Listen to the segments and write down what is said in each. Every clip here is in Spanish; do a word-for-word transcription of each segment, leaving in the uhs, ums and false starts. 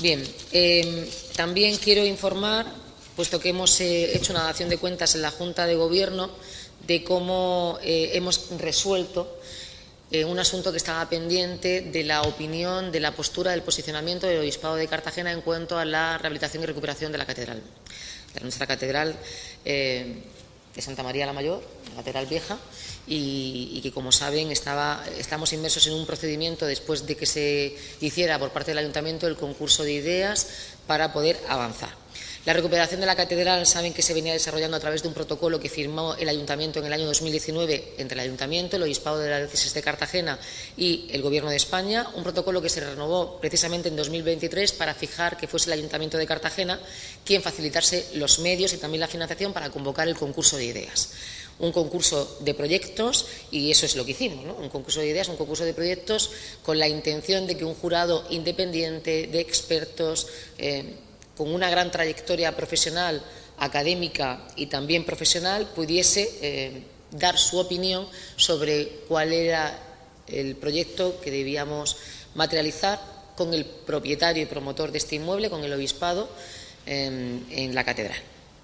Bien, eh, también quiero informar, puesto que hemos eh, hecho una dación de cuentas en la Junta de Gobierno, de cómo eh, hemos resuelto eh, un asunto que estaba pendiente de la opinión, de la postura, del posicionamiento del Obispado de Cartagena en cuanto a la rehabilitación y recuperación de la catedral, de nuestra catedral eh, de Santa María la Mayor, la catedral vieja, y, y que, como saben, estaba, estamos inmersos en un procedimiento después de que se hiciera por parte del Ayuntamiento el concurso de ideas para poder avanzar. La recuperación de la catedral, saben que se venía desarrollando a través de un protocolo que firmó el Ayuntamiento en el año dos mil diecinueve entre el Ayuntamiento, el Obispado de la Diócesis de Cartagena y el Gobierno de España, un protocolo que se renovó precisamente en dos mil veintitrés para fijar que fuese el Ayuntamiento de Cartagena quien facilitase los medios y también la financiación para convocar el concurso de ideas. Un concurso de proyectos, y eso es lo que hicimos, ¿no? Un concurso de ideas, un concurso de proyectos con la intención de que un jurado independiente de expertos eh, con una gran trayectoria profesional, académica y también profesional, pudiese eh, dar su opinión sobre cuál era el proyecto que debíamos materializar con el propietario y promotor de este inmueble, con el Obispado, en, en la catedral.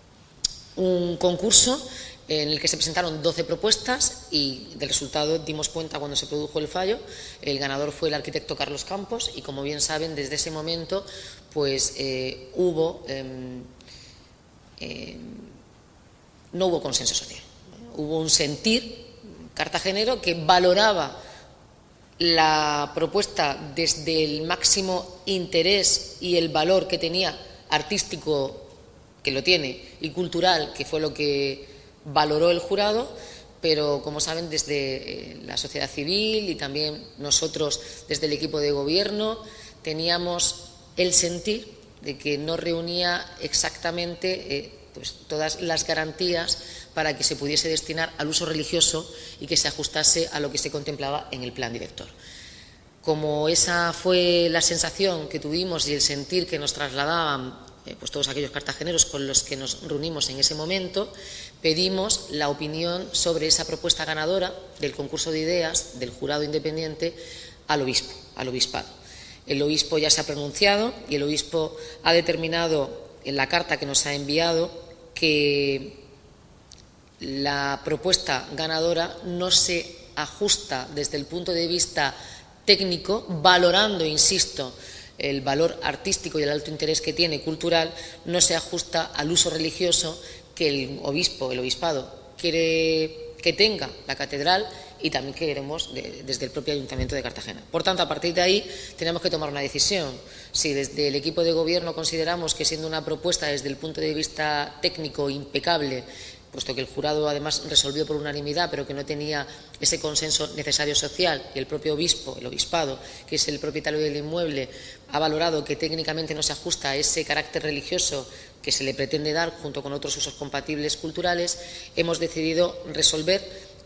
Un concurso en el que se presentaron doce propuestas y del resultado dimos cuenta cuando se produjo el fallo. El ganador fue el arquitecto Carlos Campos y, como bien saben, desde ese momento pues eh, hubo eh, eh, no hubo consenso social. Hubo un sentir cartagenero que valoraba la propuesta desde el máximo interés y el valor que tenía artístico, que lo tiene, y cultural, que fue lo que valoró el jurado, pero, como saben, desde la sociedad civil y también nosotros desde el equipo de gobierno teníamos el sentir de que no reunía exactamente eh, pues, todas las garantías para que se pudiese destinar al uso religioso y que se ajustase a lo que se contemplaba en el plan director. Como esa fue la sensación que tuvimos y el sentir que nos trasladaban eh, pues todos aquellos cartageneros con los que nos reunimos en ese momento, pedimos la opinión sobre esa propuesta ganadora del concurso de ideas del jurado independiente al obispo, al obispado. El obispo ya se ha pronunciado y el obispo ha determinado en la carta que nos ha enviado que la propuesta ganadora no se ajusta desde el punto de vista técnico, valorando, insisto, el valor artístico y el alto interés que tiene cultural, no se ajusta al uso religioso que el obispo, el obispado, quiere que tenga la catedral y también queremos de, desde el propio Ayuntamiento de Cartagena. Por tanto, a partir de ahí tenemos que tomar una decisión. Si desde el equipo de gobierno consideramos que, siendo una propuesta desde el punto de vista técnico impecable, puesto que el jurado además resolvió por unanimidad, pero que no tenía ese consenso necesario social, y el propio obispo, el obispado, que es el propietario del inmueble, ha valorado que técnicamente no se ajusta a ese carácter religioso que se le pretende dar junto con otros usos compatibles culturales, hemos decidido resolver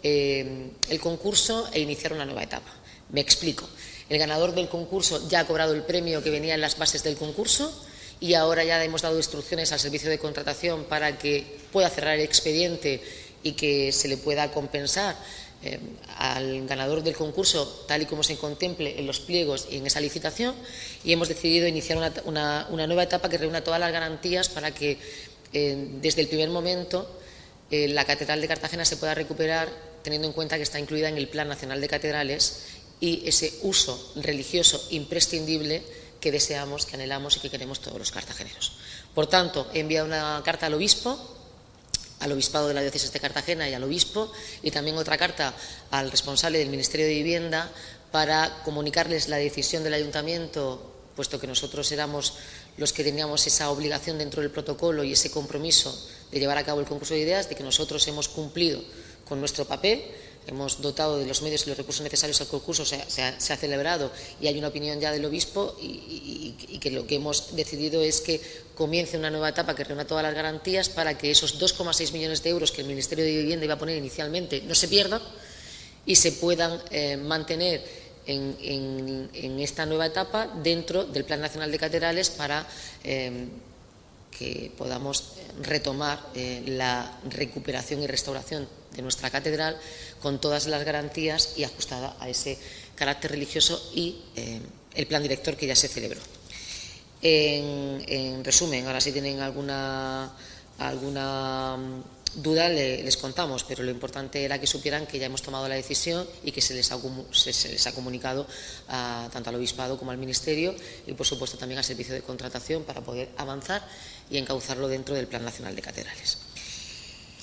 eh, el concurso e iniciar una nueva etapa. Me explico. El ganador del concurso ya ha cobrado el premio que venía en las bases del concurso y ahora ya hemos dado instrucciones al servicio de contratación para que pueda cerrar el expediente y que se le pueda compensar eh, al ganador del concurso tal y como se contemple en los pliegos y en esa licitación, y hemos decidido iniciar una, una, una nueva etapa que reúna todas las garantías para que eh, desde el primer momento eh, la Catedral de Cartagena se pueda recuperar, teniendo en cuenta que está incluida en el Plan Nacional de Catedrales, y ese uso religioso imprescindible que deseamos, que anhelamos y que queremos todos los cartageneros. Por tanto, he enviado una carta al obispo, al Obispado de la Diócesis de Cartagena y al obispo, y también otra carta al responsable del Ministerio de Vivienda para comunicarles la decisión del Ayuntamiento, puesto que nosotros éramos los que teníamos esa obligación dentro del protocolo y ese compromiso de llevar a cabo el concurso de ideas, de que nosotros hemos cumplido con nuestro papel. Hemos dotado de los medios y los recursos necesarios al concurso, se ha, se ha, se ha celebrado y hay una opinión ya del obispo y, y, y que lo que hemos decidido es que comience una nueva etapa que reúna todas las garantías para que esos dos coma seis millones de euros que el Ministerio de Vivienda iba a poner inicialmente no se pierdan y se puedan eh, mantener en, en, en esta nueva etapa dentro del Plan Nacional de Catedrales para eh, que podamos retomar eh, la recuperación y restauración de nuestra catedral con todas las garantías y ajustada a ese carácter religioso y eh, el plan director que ya se celebró. En, en resumen, ahora si tienen alguna, alguna duda le, les contamos, pero lo importante era que supieran que ya hemos tomado la decisión y que se les ha, se, se les ha comunicado a, tanto al Obispado como al Ministerio y, por supuesto, también al Servicio de Contratación para poder avanzar y encauzarlo dentro del Plan Nacional de Catedrales.